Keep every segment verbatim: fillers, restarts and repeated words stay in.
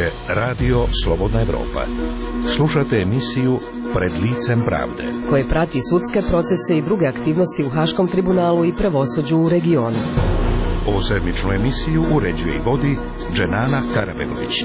je Radio Slobodna Evropa. Slušate emisiju Pred licem pravde, koje prati sudske procese i druge aktivnosti u Haškom tribunalu i pravosuđu u regionu. Ovu sedmičnu emisiju uređuje i vodi Dženana Karabegović.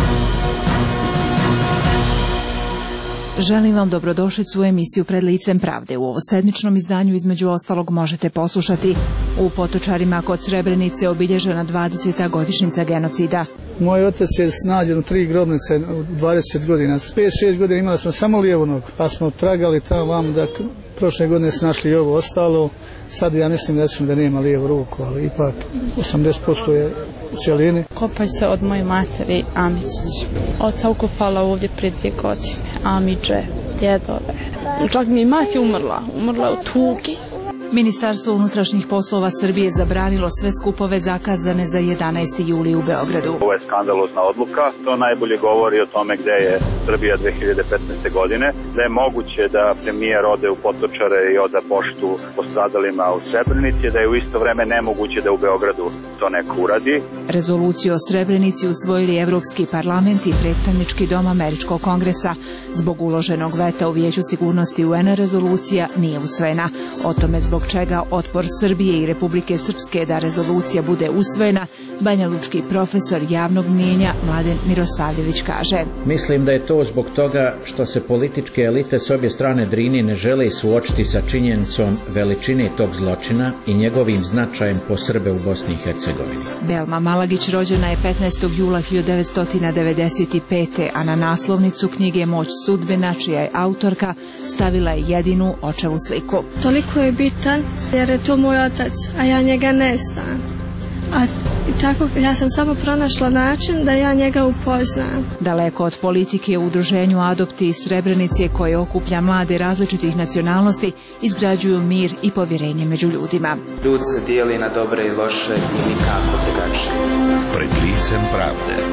Želim vam dobrodošlicu u emisiju Pred licem pravde. U ovo sedmičnom izdanju između ostalog možete poslušati: u Potočarima kod Srebrenice obilježena dvadeseta godišnjica genocida. Moj otac je nađen u tri grobnice u dvadeset godina. S pet šest godina imali smo samo lijevu nogu, pa smo tragali tamo vam da prošle godine su našli i ovo ostalo. Sad ja mislim da, da nema lijevu ruku, ali ipak osamdeset posto je u cijelini. Kopaju se od moje materi Amičić. Oca ukopala ovdje prije dvije godine. Amidže, djedove. Čak mi je mati umrla. Umrla u tugi. Ministarstvo unutrašnjih poslova Srbije zabranilo sve skupove zakazane za jedanaesti juli u Beogradu. Ovo je skandalozna odluka. To najbolje govori o tome gde je Srbija dve hiljade petnaeste. godine. Da je moguće da premijer ode u Potočare i oda poštu postradalima u Srebrenici, da je u isto vreme nemoguće da u Beogradu to neko uradi. Rezoluciju o Srebrenici usvojili Evropski parlament i predstavnički dom Američkog kongresa. Zbog uloženog veta u Vijeću sigurnosti U N rezolucija nije usvojena. O tome zbog čega otpor Srbije i Republike Srpske da rezolucija bude usvojena, banjalučki profesor javnog mnijenja Mladen Mirosavljević kaže: Mislim da je to zbog toga što se političke elite s obje strane Drine ne žele suočiti sa činjenicom veličine tog zločina i njegovim značajem po Srbe u Bosni i Hercegovini. Belma Malagić rođena je petnaestog jula hiljadu devetsto devedeset pete. a na naslovnicu knjige Moć sudbina, čija je autorka, stavila je jedinu očevu sliku. Toliko je bitan jer je to moj otac, a ja njega ne znam. A i tako ja sam samo pronašla način da ja njega upoznam. Daleko od politike, u udruženju Adopti iz Srebrenice, koje okuplja mlade različitih nacionalnosti, izgrađuju mir i povjerenje među ljudima. Ljud se dijeli na dobre i loše i nikako drugačije. Pred licem pravde.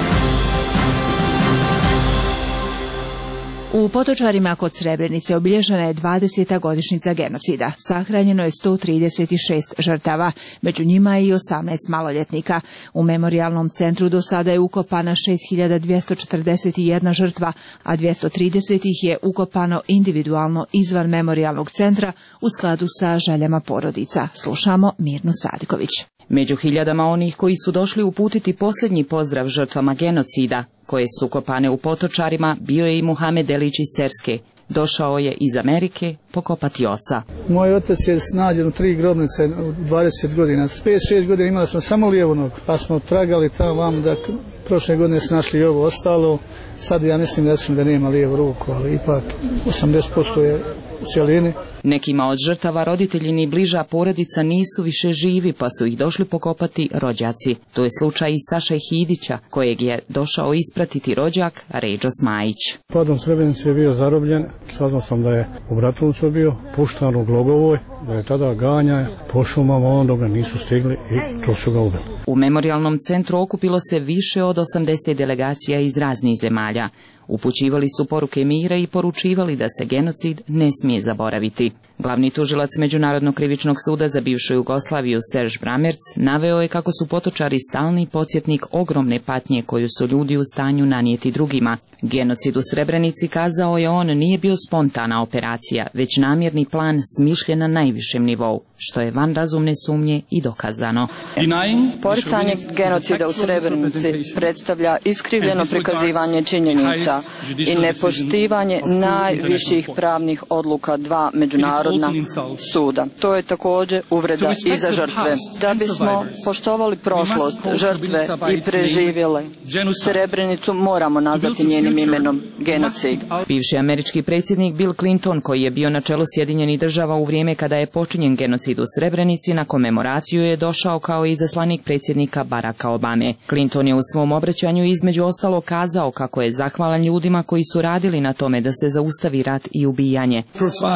U Potočarima kod Srebrenice obilježena je dvadeseta godišnjica genocida. Sahranjeno je sto trideset šest žrtava, među njima i osamnaest maloljetnika. U memorijalnom centru do sada je ukopana šest hiljada dvjesto četrdeset jedna žrtva, a dvjesto trideset ih je ukopano individualno izvan memorijalnog centra u skladu sa željama porodica. Slušamo Mirnu Sadiković. Među hiljadama onih koji su došli uputiti posljednji pozdrav žrtvama genocida, koje su ukopane u Potočarima, bio je i Muhamed Delić iz Cerske. Došao je iz Amerike pokopati oca. Moj otac je nađen u tri grobnice u dvadeset godina. S pet šest godina imali smo samo lijevu nogu, pa smo tragali tamo vam da prošle godine su našli i ovo ostalo. Sad ja mislim da, da nema lijevu ruku, ali ipak osamdeset posto je u cijelini. Nekima od žrtava roditelji ni bliža porodica nisu više živi, pa su ih došli pokopati rođaci. To je slučaj i Saše Hidića, kojeg je došao ispratiti rođak Ređo Smajić. Padom Srebrenice je bio zarobljen. Saznao sam da je u Bratuncu bio puštan u Glogovoj, da je tada ganja po šumama, onda ga nisu stigli i to su ga ubili. U memorijalnom centru okupilo se više od osamdeset delegacija iz raznih zemalja. Upućivali su poruke mira i poručivali da se genocid ne smije zaboraviti. Glavni tužilac Međunarodnog krivičnog suda za bivšu Jugoslaviju Serž Bramerc naveo je kako su Potočari stalni podsjetnik ogromne patnje koju su ljudi u stanju nanijeti drugima. Genocid u Srebrenici, kazao je on, nije bio spontana operacija, već namjerni plan smišljen na najvišem nivou, što je van razumne sumnje i dokazano. Poricanje genocida u Srebrenici predstavlja iskrivljeno prikazivanje činjenica i nepoštivanje najviših pravnih odluka dva međunarodna suda. To je također uvreda i za žrtve. Da bismo poštovali prošlost, žrtve i preživjele Srebrenicu, moramo nazvati njenim imenom genocid. Bivši američki predsjednik Bill Clinton, koji je bio na čelu Sjedinjenih država u vrijeme kada je počinjen genocid u Srebrenici, na komemoraciju je došao kao i izaslanik predsjednika Baracka Obame. Clinton je u svom obraćanju između ostalo kazao kako je zahvalan ljudima koji su radili na tome da se zaustavi rat i ubijanje.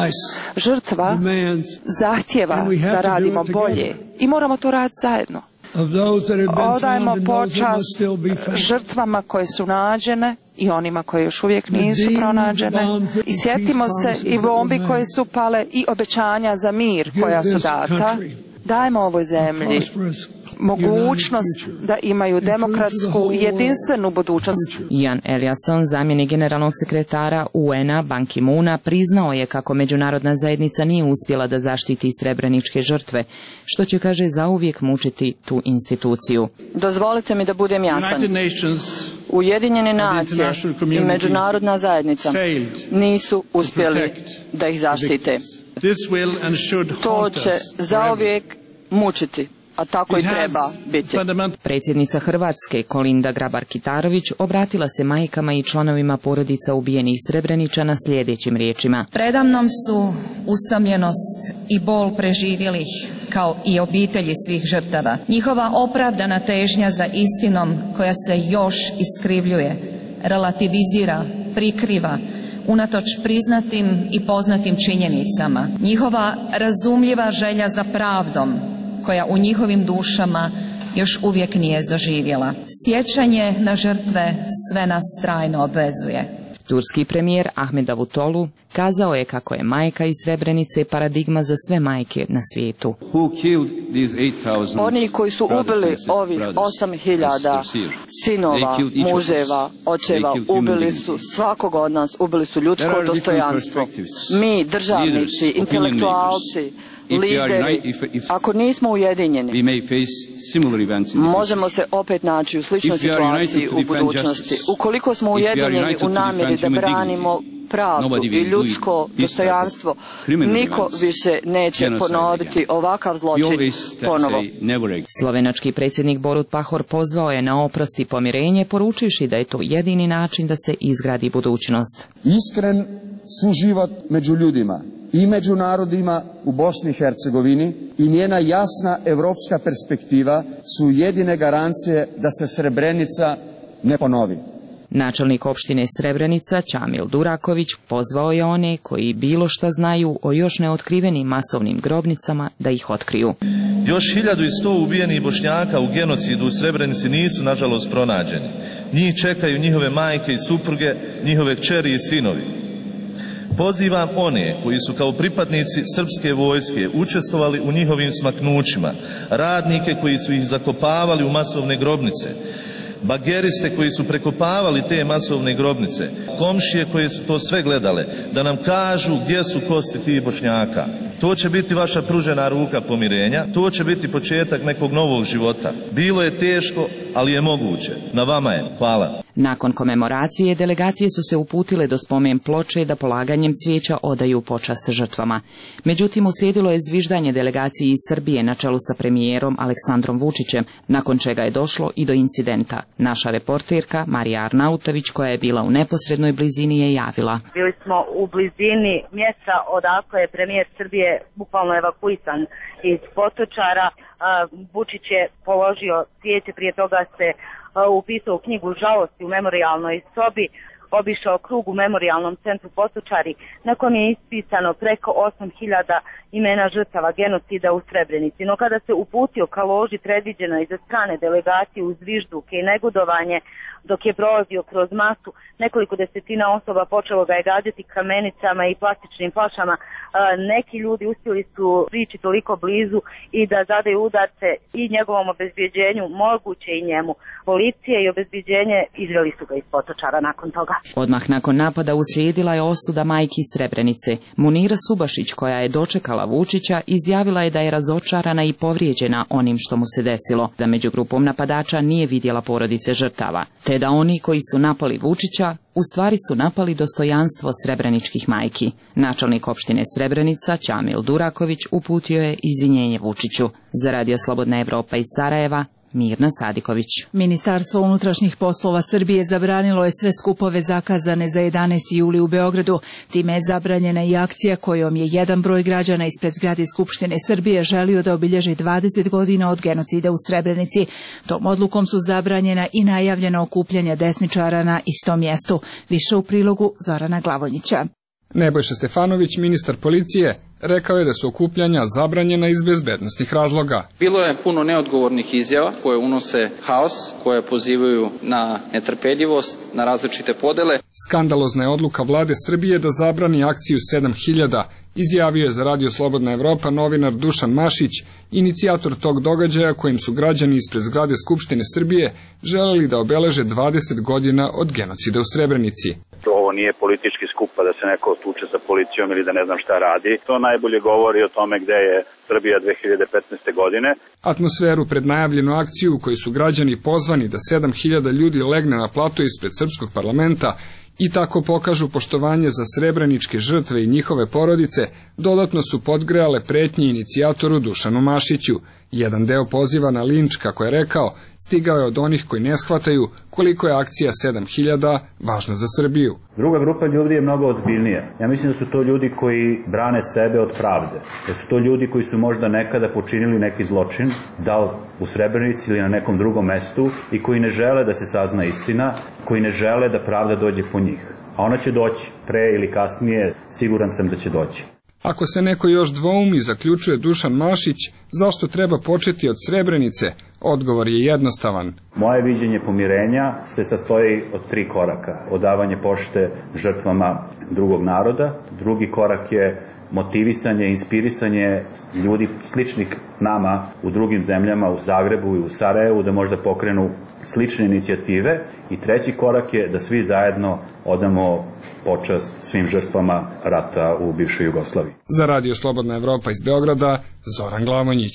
Žrtva zahtjeva da radimo bolje i moramo to raditi zajedno. Odajemo počast žrtvama koje su nađene i onima koje još uvijek nisu pronađene. I sjetimo se i bombi koje su pale i obećanja za mir koja su data. dajemo ovoj zemlji mogućnost da imaju demokratsku i jedinstvenu budućnost. Ian Eliasson, zamjenik generalnog sekretara U N-a Ban Ki-moona, priznao je kako međunarodna zajednica nije uspjela da zaštiti srebreničke žrtve, što će, kaže, zauvijek mučiti tu instituciju. Dozvolite mi da budem jasan. Ujedinjene nacije i međunarodna zajednica nisu uspjeli da ih zaštite. To će zauvijek mučiti, a tako i treba biti. Predsjednica Hrvatske Kolinda Grabar-Kitarović obratila se majkama i članovima porodica ubijenih Srebreničana sljedećim riječima. Predamnom su usamljenost i bol preživjelih, kao i obitelji svih žrtava. Njihova opravdana težnja za istinom koja se još iskrivljuje, relativizira, prikriva, unatoč priznatim i poznatim činjenicama. Njihova razumljiva želja za pravdom, koja u njihovim dušama još uvijek nije zaživjela. Sjećanje na žrtve sve nas trajno obvezuje. Turski premijer Ahmed Davutoglu kazao je kako je majka iz Srebrenice paradigma za sve majke na svijetu. Oni koji su ubili ovih osam hiljada sinova, muževa, očeva, ubili su svakog od nas, ubili su ljudsko dostojanstvo. Mi, državnici, intelektualci, lideri, ako nismo ujedinjeni, možemo se opet naći u sličnoj situaciji u budućnosti. Ukoliko smo ujedinjeni u namjeri da branimo pravdu i ljudsko dostojanstvo, niko više neće ponoviti ovakav zločin ponovo. Slovenački predsjednik Borut Pahor pozvao je na oprost i pomirenje, poručivši da je to jedini način da se izgradi budućnost. Iskren suživot među ljudima i među narodima u Bosni i Hercegovini i njena jasna europska perspektiva su jedine garancije da se Srebrenica ne ponovi. Načelnik opštine Srebrenica, Čamil Duraković, pozvao je one koji bilo šta znaju o još neotkrivenim masovnim grobnicama da ih otkriju. Još hiljadu i sto ubijenih Bošnjaka u genocidu u Srebrenici nisu, nažalost, pronađeni. Njih čekaju njihove majke i supruge, njihove kćeri i sinovi. Pozivam one koji su kao pripadnici srpske vojske učestvovali u njihovim smaknućima, radnike koji su ih zakopavali u masovne grobnice, bageriste koji su prekopavali te masovne grobnice, komšije koje su to sve gledale, da nam kažu gdje su kosti tih Bošnjaka. To će biti vaša pružena ruka pomirenja, to će biti početak nekog novog života. Bilo je teško, ali je moguće. Na vama je. Hvala. Nakon komemoracije, delegacije su se uputile do spomen ploče da polaganjem cvijeća odaju počast žrtvama. Međutim, uslijedilo je zviždanje delegacije iz Srbije na čelu sa premijerom Aleksandrom Vučićem, nakon čega je došlo i do incidenta. Naša reporterka Marija Arnautović, koja je bila u neposrednoj blizini, je javila. Bili smo u blizini mjesta odakle je premijer Srbije bukvalno evakuisan iz Potočara. Vučić je položio cvijeće, prije toga se upisao u knjigu žalosti u memorijalnoj sobi, obišao krug u memorijalnom centru Potočari, na kojem je ispisano preko osam hiljada imena žrtava genocida u Srebrenici. No kada se uputio ka loži predviđenoj za strane delegacije uz zvižduke i negodovanje, dok je prolazio kroz masu, nekoliko desetina osoba počelo ga je gađati kamenicama i plastičnim flašama. Neki ljudi uspjeli su prići toliko blizu i da zadaju udarce i njegovom obezbjeđenju, moguće i njemu. Policija i obezbjeđenje izveli su ga iz Potočara nakon toga. Odmah nakon napada uslijedila je osuda majki Srebrenice. Munira Subašić, koja je dočekala Vučića, izjavila je da je razočarana i povrijeđena onim što mu se desilo, da među grupom napadača nije vidjela porodice žrtava, te da oni koji su napali Vučića u stvari su napali dostojanstvo srebreničkih majki. Načelnik opštine Srebrenica, Čamil Duraković, uputio je izvinjenje Vučiću. Za Radio Slobodna Evropa iz Sarajeva, Mirna Sadiković. Ministarstvo unutrašnjih poslova Srbije zabranilo je sve skupove zakazane za jedanaesti juli u Beogradu. Time je zabranjena i akcija kojom je jedan broj građana ispred zgrade Skupštine Srbije želio da obilježi dvadeset godina od genocida u Srebrenici. Tom odlukom su zabranjena i najavljena okupljanja desničara na istom mjestu. Više u prilogu Zorana Glavonjića. Nebojša Stefanović, ministar policije, rekao je da su okupljanja zabranjena iz bezbednostnih razloga. Bilo je puno neodgovornih izjava koje unose haos, koje pozivaju na netrpeljivost, na različite podele. Skandalozna je odluka vlade Srbije da zabrani akciju sedam hiljada izjavio je za Radio Slobodna Evropa novinar Dušan Mašić, inicijator tog događaja kojim su građani ispred zgrade Skupštine Srbije želeli da obeleže dvadeset godina od genocida u Srebrenici. Ovo nije politički skup pa da se neko tuče sa policijom ili da ne znam šta radi. To najbolje govori o tome gde je Srbija dve hiljade petnaeste. godine. Atmosferu pred najavljenu akciju u kojoj su građani pozvani da sedam hiljada ljudi legne na plato ispred srpskog parlamenta i tako pokažu poštovanje za srebreničke žrtve i njihove porodice, dodatno su podgrejale pretnje inicijatoru Dušanu Mašiću. Jedan deo poziva na linč, kako je rekao, stigao je od onih koji ne shvataju koliko je akcija sedam hiljada važna za Srbiju. Druga grupa ljudi je mnogo ozbiljnija. Ja mislim da su to ljudi koji brane sebe od pravde. Da su to ljudi koji su možda nekada počinili neki zločin, da li u Srebrenici ili na nekom drugom mestu, i koji ne žele da se sazna istina, koji ne žele da pravda dođe po njih. A ona će doći, pre ili kasnije, siguran sam da će doći. Ako se neko još dvoumi, zaključuje Dušan Mašić, zašto treba početi od Srebrenice, odgovor je jednostavan. Moje viđenje pomirenja se sastoji od tri koraka. Odavanje pošte žrtvama drugog naroda. Drugi korak je motivisanje, inspirisanje ljudi sličnih nama u drugim zemljama, u Zagrebu i u Sarajevu, da možda pokrenu slične inicijative. I treći korak je da svi zajedno odamo počast svim žrtvama rata u bivšoj Jugoslaviji. Za Radio Slobodna Evropa iz Beograda, Zoran Glamonjić.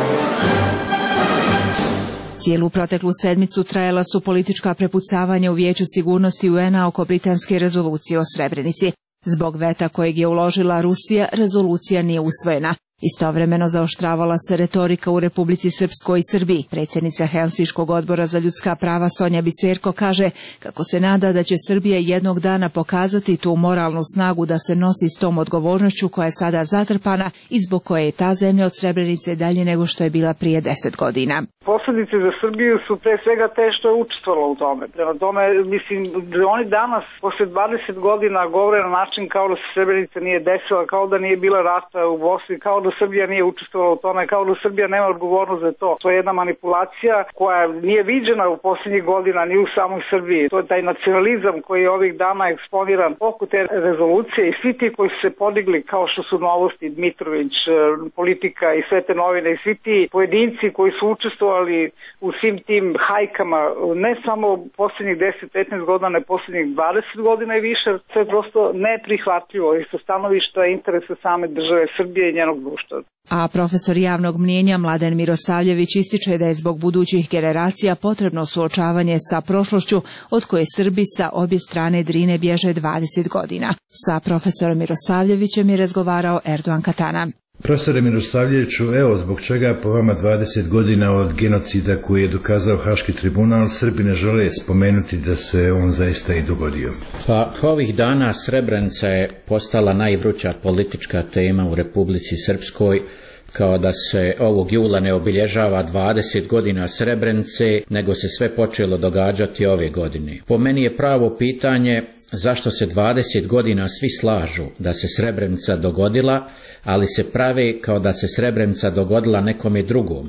Cijelu proteklu sedmicu trajala su politička prepucavanja u Vijeću sigurnosti U N-a oko britanske rezolucije o Srebrenici. Zbog veta kojeg je uložila Rusija, rezolucija nije usvojena. Istovremeno zaoštravala se retorika u Republici Srpskoj i Srbiji. Predsjednica Helsinškog odbora za ljudska prava Sonja Biserko kaže kako se nada da će Srbija jednog dana pokazati tu moralnu snagu da se nosi s tom odgovornošću koja je sada zatrpana i zbog koje je ta zemlja od Srebrenice dalje nego što je bila prije deset godina. Posljedice za Srbiju su pre svega te što je učestvovala u tome. Prema tome, mislim, da oni danas, posle dvadeset godina, govore na način kao da se Srebrenica nije desila, kao da nije bila rata u Bosni, kao da Srbija nije učestvovala u tome, kao da Srbija nema odgovornost za to. To je jedna manipulacija koja nije viđena u posljednjih godina ni u samoj Srbiji. To je taj nacionalizam koji je ovih dana eksponiran oko te rezolucije i svi ti koji su se podigli, kao što su Novosti, Dmitrović, Politika i sve te novine i svi ti pojedinci koji su učestvovali u svim tim hajkama, ne samo posljednjih deset do petnaest godina, ne posljednjih dvadeset godina i više, to je prosto neprihvatljivo i sa stanovišta interesa same države Srbije i njenog društva. A profesor javnog mnijenja Mladen Mirosavljević ističe da je zbog budućih generacija potrebno suočavanje sa prošlošću od koje Srbi sa obje strane Drine bježe dvadeset godina. Sa profesorom Mirosavljevićem je razgovarao Erdogan Katana. Profesore Mirosavljeviću, evo zbog čega po vama dvadeset godina od genocida koji je dokazao Haški tribunal, Srbi ne žele spomenuti da se on zaista i dogodio? Pa ovih dana Srebrenica je postala najvruća politička tema u Republici Srpskoj, kao da se ovog jula ne obilježava dvadeset godina Srebrenice, nego se sve počelo događati ove godine. Po meni je pravo pitanje zašto se dvadeset godina svi slažu da se Srebrenica dogodila, ali se prave kao da se Srebrenica dogodila nekome drugom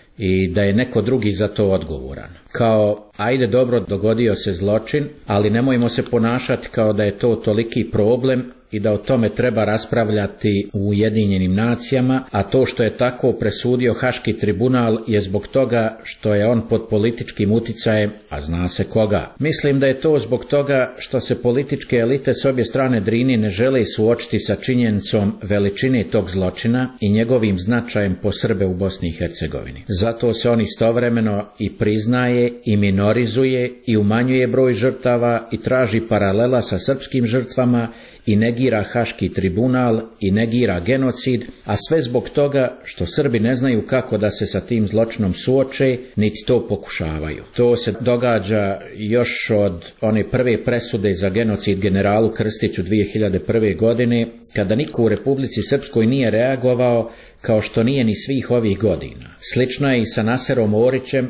i da je neko drugi za to odgovoran. Kao, ajde dobro, dogodio se zločin, ali nemojmo se ponašati kao da je to toliki problem i da o tome treba raspravljati u Ujedinjenim nacijama, a to što je tako presudio Haški tribunal je zbog toga što je on pod političkim uticajem, a zna se koga. Mislim da je to zbog toga što se političke elite s obje strane Drine ne žele suočiti sa činjenicom veličine tog zločina i njegovim značajem po Srbe u Bosni i Hercegovini. Zato se on istovremeno i priznaje i minorizuje i umanjuje broj žrtava i traži paralela sa srpskim žrtvama i negira Haški tribunal i negira genocid, a sve zbog toga što Srbi ne znaju kako da se sa tim zločinom suoče, niti to pokušavaju. To se događa još od one prve presude za genocid generalu Krstiću dvije hiljade prve. godine, kada niko u Republici Srpskoj nije reagovao, kao što nije ni svih ovih godina. Slično je i sa Naserom Orićem,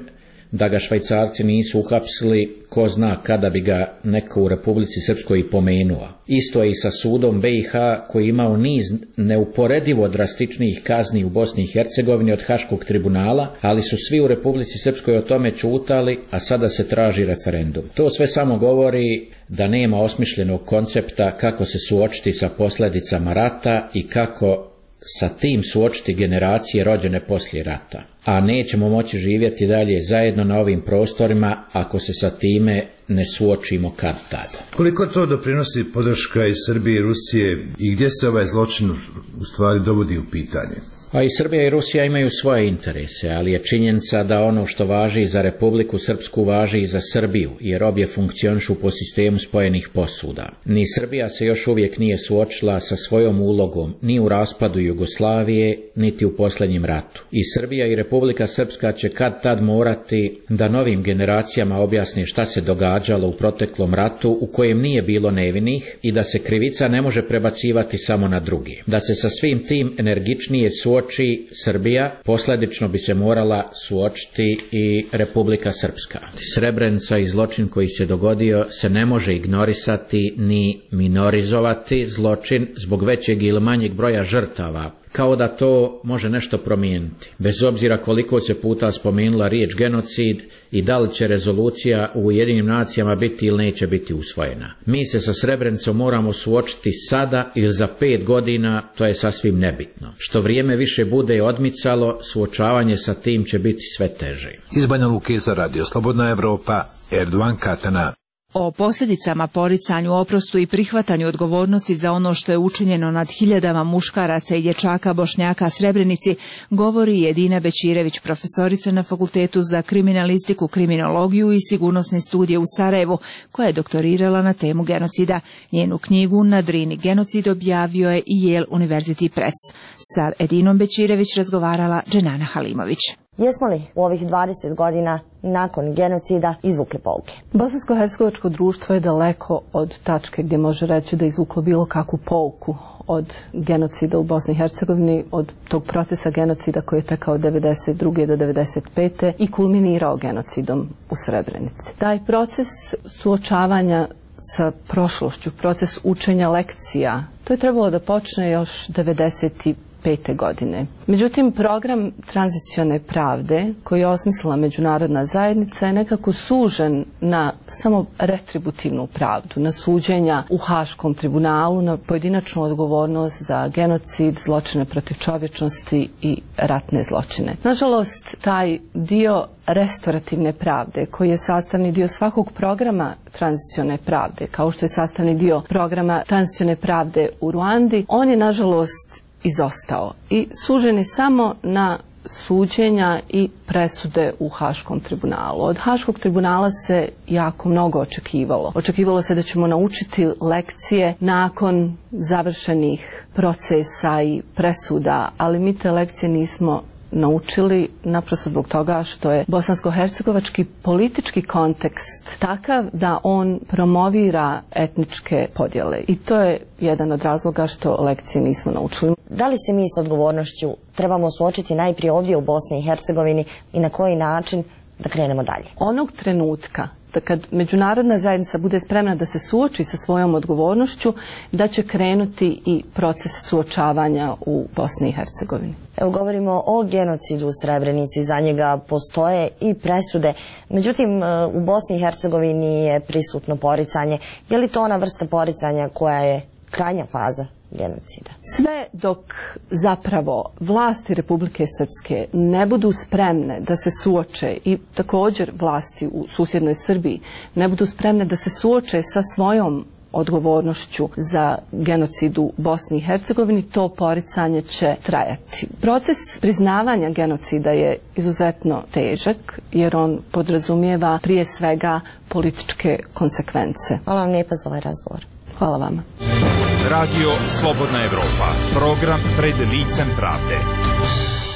da ga Švajcarci nisu uhapsili, ko zna kada bi ga neko u Republici Srpskoj i pomenuo. Isto je i sa sudom B i H koji je imao niz neuporedivo drastičnijih kazni u Bosni i Hercegovini od Haškog tribunala, ali su svi u Republici Srpskoj o tome ćutali, a sada se traži referendum. To sve samo govori da nema osmišljenog koncepta kako se suočiti sa posljedicama rata i kako sa tim suočiti generacije rođene poslije rata. A nećemo moći živjeti dalje zajedno na ovim prostorima ako se sa time ne suočimo kad tad. Koliko to doprinosi podrška iz Srbije i Rusije i gdje se ovaj zločin u stvari dovodi u pitanje? A i Srbija i Rusija imaju svoje interese, ali je činjenica da ono što važi za Republiku Srpsku važi i za Srbiju, jer obje funkcionišu po sistemu spojenih posuda. Ni Srbija se još uvijek nije suočila sa svojom ulogom ni u raspadu Jugoslavije, niti u posljednjem ratu. I Srbija i Republika Srpska će kad tad morati da novim generacijama objasni šta se događalo u proteklom ratu u kojem nije bilo nevinih i da se krivica ne može prebacivati samo na drugi. Da se sa svim tim energičnije suoči Srbija, posljedično bi se morala suočiti i Republika Srpska. Srebrenica i zločin koji se dogodio se ne može ignorisati ni minorizovati zločin zbog većeg ili manjeg broja žrtava, kao da to može nešto promijeniti. Bez obzira koliko se puta spomenula riječ genocid i da li će rezolucija u Ujedinjenim nacijama biti ili neće biti usvojena. Mi se sa Srebrenicom moramo suočiti sada ili za pet godina, to je sasvim nebitno. Što vrijeme više bude odmicalo, suočavanje sa tim će biti sve teže. Iz Banja Luke za Radio Slobodna Evropa, Erdovan Katana. O posljedicama, poricanju, oprostu i prihvatanju odgovornosti za ono što je učinjeno nad hiljadama muškaraca i dječaka Bošnjaka Srebrenici govori Edina Bećirević, profesorica na Fakultetu za kriminalistiku, kriminologiju i sigurnosne studije u Sarajevu, koja je doktorirala na temu genocida. Njenu knjigu Na Drini genocid objavio je i Yale University Press. Sa Edinom Bećirević razgovarala Dženana Halimović. Jesmo li u ovih dvadeset godina nakon genocida izvukli pouke? Bosansko-hercegovačko društvo je daleko od tačke gdje može reći da je izvuklo bilo kakvu pouku od genocida u Bosni i Hercegovini, od tog procesa genocida koji je tekao od devedeset druge do devedeset pete i kulminirao genocidom u Srebrenici. Taj proces suočavanja sa prošlošću, proces učenja lekcija, to je trebalo da počne još devedeset pete godine. Međutim, program tranzicione pravde koji je osmislila međunarodna zajednica je nekako sužen na samo retributivnu pravdu, na suđenja u Haškom tribunalu, na pojedinačnu odgovornost za genocid, zločine protiv čovječnosti i ratne zločine. Nažalost, taj dio restorativne pravde, koji je sastavni dio svakog programa tranzicione pravde, kao što je sastavni dio programa tranzicione pravde u Ruandi, on je nažalost izostao i sužen je samo na suđenja i presude u Haškom tribunalu. Od Haškog tribunala se jako mnogo očekivalo. Očekivalo se da ćemo naučiti lekcije nakon završenih procesa i presuda, ali mi te lekcije nismo naučili naprosto zbog toga što je bosansko-hercegovački politički kontekst takav da on promovira etničke podjele i to je jedan od razloga što lekcije nismo naučili. Da li se mi s odgovornošću trebamo suočiti najprije ovdje u Bosni i Hercegovini i na koji način da krenemo dalje? Onog trenutka da kad međunarodna zajednica bude spremna da se suoči sa svojom odgovornošću, da će krenuti i proces suočavanja u Bosni i Hercegovini. Evo, govorimo o genocidu u Srebrenici, za njega postoje i presude, međutim u Bosni i Hercegovini je prisutno poricanje. Je li to ona vrsta poricanja koja je krajnja faza genocida? Sve dok zapravo vlasti Republike Srpske ne budu spremne da se suoče i također vlasti u susjednoj Srbiji ne budu spremne da se suoče sa svojom odgovornošću za genocid u Bosni i Hercegovini, to poricanje će trajati. Proces priznavanja genocida je izuzetno težak jer on podrazumijeva prije svega političke konsekvence. Hvala vam lijepa za ovaj razgovor. Hvala vama. Radio Slobodna Evropa, program pred licem pravde.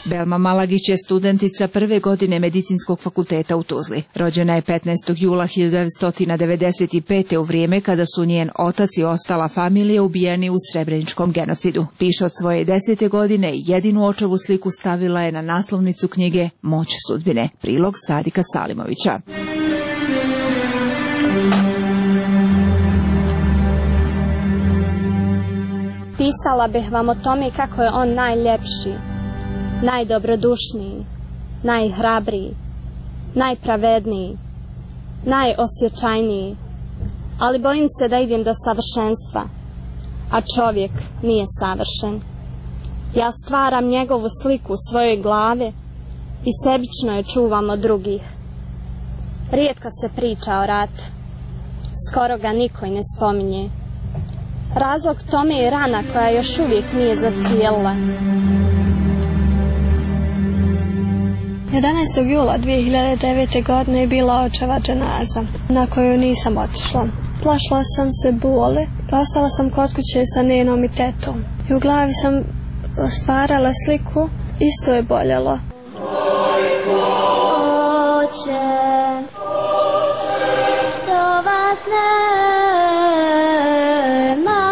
Belma Malagić je studentica prve godine medicinskog fakulteta u Tuzli. Rođena je petnaestog jula hiljadu devetsto devedeset pete. u vrijeme kada su njen otac i ostala familija ubijeni u srebreničkom genocidu. Piše od svoje desete godine i jedinu očevu sliku stavila je na naslovnicu knjige Moć sudbine. Prilog Sadika Salimovića. Pisala bih vam o tome kako je on najljepši, najdobrodušniji, najhrabriji, najpravedniji, najosjećajniji, ali bojim se da idem do savršenstva, a čovjek nije savršen. Ja stvaram njegovu sliku u svojoj glave i sebično je čuvam od drugih. Rijetko se priča o ratu, skoro ga niko i ne spominje. Razlog tome je rana koja još uvijek nije zacijelila. jedanaestog jula dvije hiljade devete. godine je bila očeva dženaza, na koju nisam otišla. Plašila sam se boli, ostala sam kod kuće sa nenom i tetom. I u glavi sam stvarala sliku, isto je boljelo. Oče, što vas nema.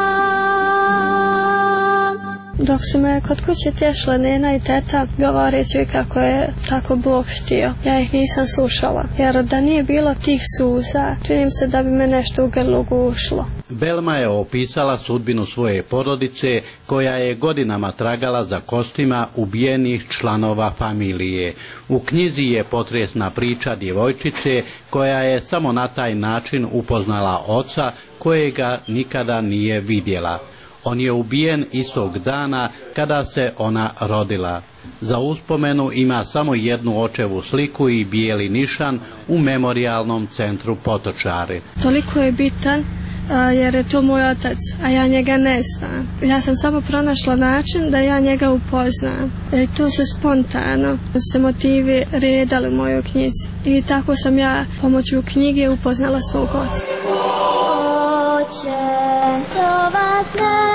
Dok su me kod kuće tješile nena i teta, govoreći kako je tako Bog htio, ja ih nisam slušala, jer da nije bilo tih suza, činim se da bi me nešto u grlu gušlo. Belma je opisala sudbinu svoje porodice koja je godinama tragala za kostima ubijenih članova familije. U knjizi je potresna priča djevojčice koja je samo na taj način upoznala oca kojega nikada nije vidjela. On je ubijen istog dana kada se ona rodila. Za uspomenu ima samo jednu očevu sliku i bijeli nišan u memorijalnom centru Potočari. Toliko je bitan jer je to moj otac, a ja njega ne znam. Ja sam samo pronašla način da ja njega upoznam. E, to se spontano, se motivi redali u mojoj knjizi. I tako sam ja pomoću knjige upoznala svog oca. Oče, to vas nema.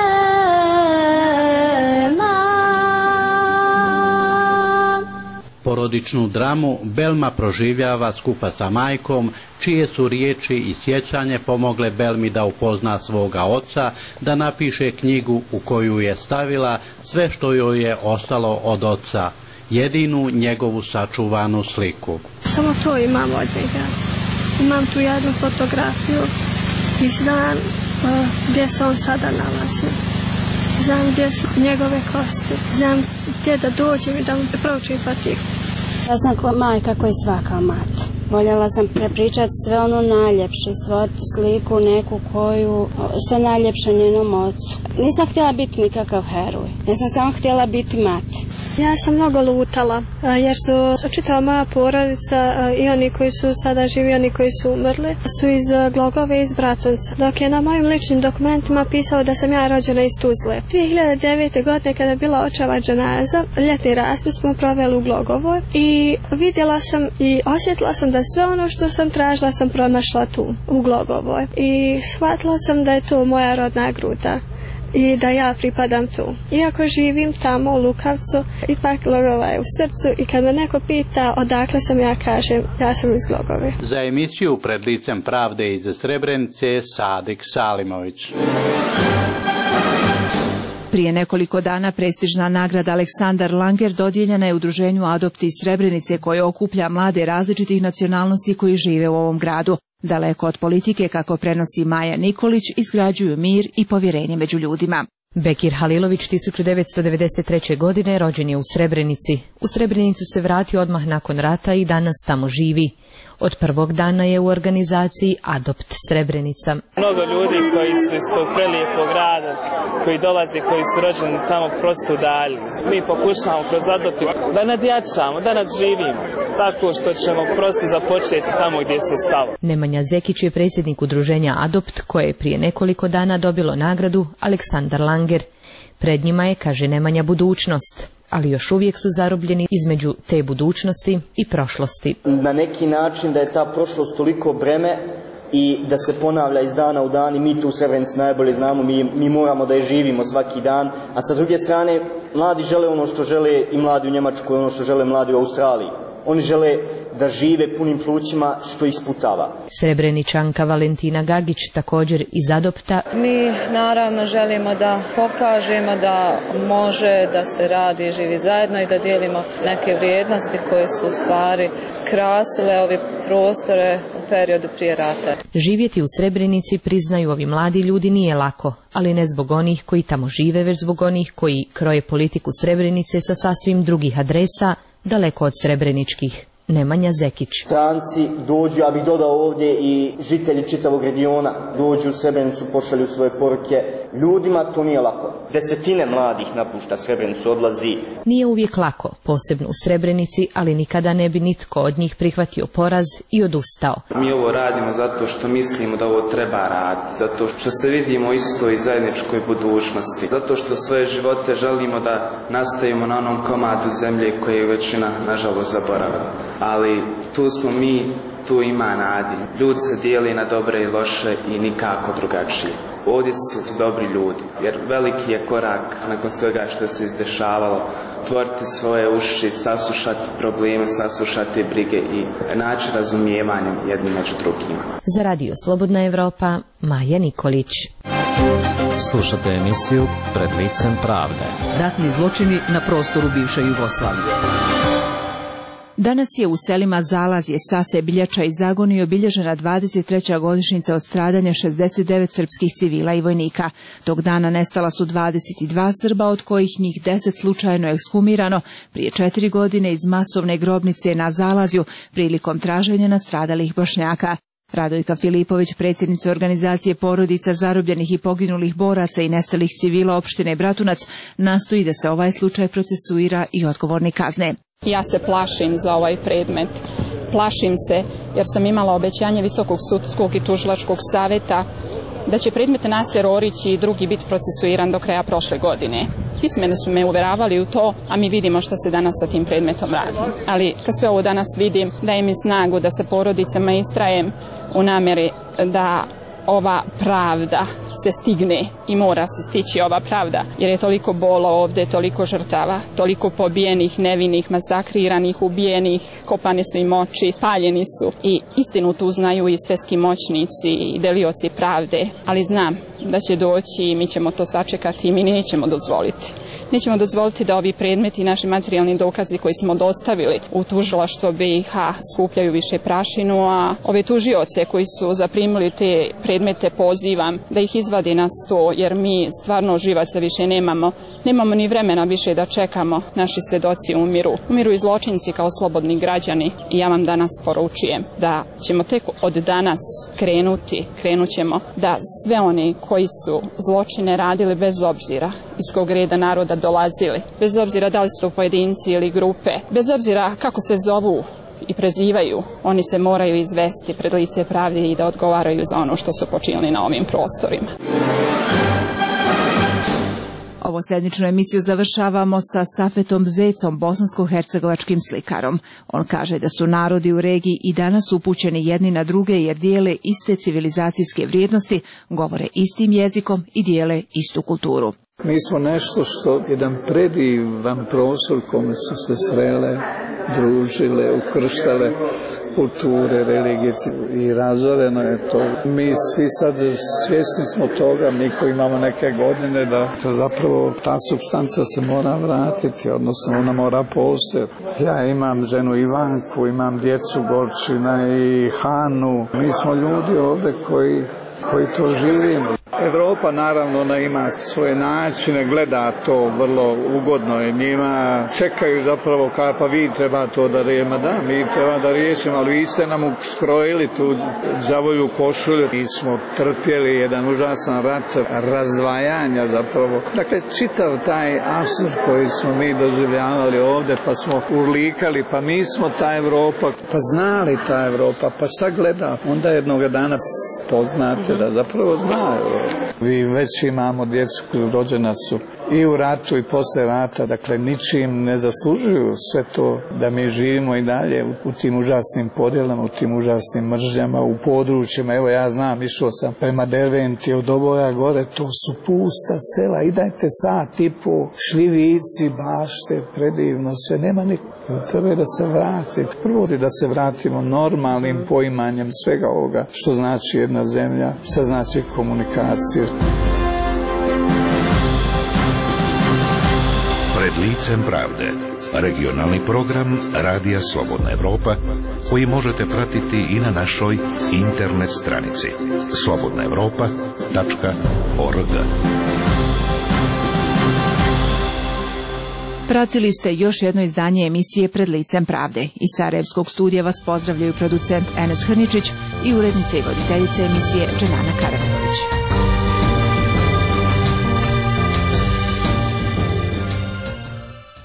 Porodičnu dramu Belma proživljava skupa sa majkom, čije su riječi i sjećanje pomogle Belmi da upozna svoga oca, da napiše knjigu u koju je stavila sve što joj je ostalo od oca, jedinu njegovu sačuvanu sliku. Samo to imam od njega. Imam tu jednu fotografiju i znam uh, gdje se on sada nalazi. Znam gdje su njegove kosti. Znam gdje da dođem i da mu proučim fatihu. Ja znam ko majka koja je svaka mati. Voljela sam prepričati sve ono najljepše, stvoriti sliku neku koju, sve najljepše njenom ocu. Nisam htjela biti nikakav heroj, ja sam samo htjela biti mati. Ja sam mnogo lutala, jer su čitava moja porodica i oni koji su sada živi, i oni koji su umrli, su iz Glogove i iz Bratunca. Dok je na mojim ličnim dokumentima pisalo da sam ja rođena iz Tuzle. dvije hiljade devete. godine kada je bila očeva dženaza, ljetni raspust smo proveli u Glogovoj i vidjela sam i osjetila sam da sve ono što sam tražila sam pronašla tu u Glogovoj. I shvatila sam da je to moja rodna gruda i da ja pripadam tu. Iako živim tamo u Lukavcu, ipak Glogova je u srcu i kad me neko pita odakle sam, ja kažem ja sam iz Glogove. Za emisiju Pred licem pravde iz Srebrenice, Sadik Salimović. Prije nekoliko dana prestižna nagrada Aleksandar Langer dodijeljena je udruženju Adopt iz Srebrenice koje okuplja mlade različitih nacionalnosti koji žive u ovom gradu. Daleko od politike, kako prenosi Maja Nikolić, izgrađuju mir i povjerenje među ljudima. Bekir Halilović tisuću devetsto devedeset treće. godine rođen je u Srebrenici. U Srebrenicu se vratio odmah nakon rata i danas tamo živi. Od prvog dana je u organizaciji Adopt Srebrenica. Mnogo ljudi koji su iz tog prelijepog grada, koji dolaze, koji su rođeni tamo prosto udalji. Mi pokušavamo kroz Adopt da nadjačamo, da nadživimo, tako što ćemo prosto započeti tamo gdje se stalo. Nemanja Zekić je predsjednik udruženja Adopt, koje je prije nekoliko dana dobilo nagradu Aleksandar Langer. Pred njima je, kaže Nemanja, budućnost, ali još uvijek su zarobljeni između te budućnosti i prošlosti. Na neki način da je ta prošlost toliko breme i da se ponavlja iz dana u dan i mi tu u Srebrenici najbolje znamo, mi, mi moramo da je živimo svaki dan, a sa druge strane mladi žele ono što žele i mladi u Njemačkoj, ono što žele mladi u Australiji. Oni žele da žive punim plućima što isputava. Srebreničanka Valentina Gagić također iz Adopta. Mi naravno želimo da pokažemo da može da se radi i živi zajedno i da dijelimo neke vrijednosti koje su u stvari krasile ove prostore u periodu prije rata. Živjeti u Srebrenici, priznaju ovi mladi ljudi, nije lako, ali ne zbog onih koji tamo žive, već zbog onih koji kroje politiku Srebrenice sa sasvim drugih adresa, daleko od srebreničkih. Nemanja Zekić. Stranci dođu, ja bih dodao ovdje i žitelji čitavog regiona, dođu u Srebrenicu, pošalju svoje poruke. Ljudima to nije lako. Desetine mladih napušta Srebrenicu, odlazi. Nije uvijek lako, posebno u Srebrenici, ali nikada ne bi nitko od njih prihvatio poraz i odustao. Mi ovo radimo zato što mislimo da ovo treba raditi, zato što se vidimo u istoj zajedničkoj budućnosti, zato što svoje živote želimo da nastavimo na onom komadu zemlje koje je većina, nažalost, zaboravila. Ali tu smo mi, tu ima nadi. Ljudi se dijeli na dobre i loše i nikako drugačije. Ovdje su dobri ljudi, jer veliki je korak nakon svega što se izdešavalo, otvoriti svoje uši, saslušati probleme, saslušati brige i naći razumijevanje jedni među drugima. Za Radio Slobodna Evropa, Maja Nikolić. Slušate emisiju Pred licem pravde. Ratni zločini na prostoru bivše Jugoslavije. Danas je u selima Zalazje, Sase, Biljača i Zagoni obilježena dvadeset treća godišnjica od stradanja šezdeset devet srpskih civila i vojnika. Tog dana nestala su dvadeset dva Srba, od kojih njih deset slučajno ekshumirano prije četiri godine iz masovne grobnice na Zalazju prilikom traženja nastradalih Bošnjaka. Radojka Filipović, predsjednica organizacije porodica zarobljenih i poginulih boraca i nestalih civila opštine Bratunac, nastoji da se ovaj slučaj procesuira i odgovorni kazne. Ja se plašim za ovaj predmet. Plašim se jer sam imala obećanje Visokog sudskog i tužilačkog savjeta da će predmet Naser Orić i drugi biti procesuiran do kraja prošle godine. Pismeno su me uveravali u to, a mi vidimo šta se danas sa tim predmetom radi. Ali kad sve ovo danas vidim, daje mi snagu da sa porodicama istrajem u namjeri da ova pravda se stigne i mora se stići ova pravda, jer je toliko bola ovdje, toliko žrtava, toliko pobijenih, nevinih, masakriranih, ubijenih, kopane su im oči, spaljeni su i istinu tu znaju i svjetski moćnici i delioci pravde, ali znam da će doći i mi ćemo to sačekati i mi nećemo dozvoliti. Nećemo dozvoliti da ovi predmeti i naši materijalni dokazi koji smo dostavili u tužilaštvo B i H skupljaju više prašinu, a ove tužioce koji su zaprimili te predmete pozivam da ih izvadi na sto, jer mi stvarno živaca više nemamo. Nemamo ni vremena više da čekamo, naši svedoci umiru. Umiru i zločinci kao slobodni građani i ja vam danas poručujem da ćemo tek od danas krenuti, krenut ćemo da sve oni koji su zločine radili bez obzira iz kog reda naroda dolazili, bez obzira da li su to pojedinci ili grupe, bez obzira kako se zovu i prezivaju, oni se moraju izvesti pred lice pravde i da odgovaraju za ono što su počinili na ovim prostorima. Ovo sedmičnu emisiju završavamo sa Safetom Zecom, bosansko-hercegovačkim slikarom. On kaže da su narodi u regiji i danas upućeni jedni na druge jer dijele iste civilizacijske vrijednosti, govore istim jezikom i dijele istu kulturu. Mi smo nešto što jedan predivan prostor kome su se srele, družile, ukrštale kulture, religije i razoreno je to. Mi svi sad svjesni smo toga, mi koji imamo neke godine, da zapravo ta supstanca se mora vratiti, odnosno ona mora postojati. Ja imam ženu Ivanku, imam djecu Gorčina i Hanu. Mi smo ljudi ovdje koji, koji to živimo. Evropa naravno ona ima svoje načine, gleda to vrlo ugodno i njima čekaju zapravo kao pa vi treba to da riješimo, da mi treba da riješimo, ali vi ste nam skrojili tu đavolju košulju, mi smo trpjeli jedan užasan rat razdvajanja zapravo. Dakle, čitav taj apsurd koji smo mi doživljavali ovdje, pa smo urlikali, pa mi smo ta Evropa, pa znali ta Evropa, pa šta gleda, onda jednoga dana poznate da zapravo znaju. Vi već imamo djecu koji rođena su i u ratu i posle rata, dakle ničim ne zaslužuju sve to da mi živimo i dalje u, u tim užasnim podjelama, u tim užasnim mržnjama, u područjima. Evo ja znam, išao sam prema Derventi od Oboja gore, to su pusta sela, i dajte sat i po, šljivici, bašte, predivno, sve, nema niko. Treba je da se vrati. Prvo je da se vratimo normalnim poimanjem svega ovoga što znači jedna zemlja, što znači komunikacija. Pred licem pravde, regionalni program Radija Slobodna Evropa, koji možete pratiti i na našoj internet stranici slobodna evropa tačka org. Pratili ste još jedno izdanje emisije Pred licem pravde. Iz Sarajevskog studija vas pozdravljaju producent Enes Hrničić i urednica i voditeljica emisije Dženana Karamerović.